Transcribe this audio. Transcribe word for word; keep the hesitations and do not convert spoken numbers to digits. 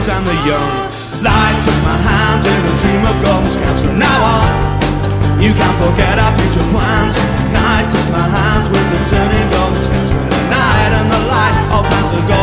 and the young. Light took my hands in a dream of golden scouts. From now on, you can't forget our future plans. Night took my hands with the turning golden scouts. The night and the light, all plans are gone.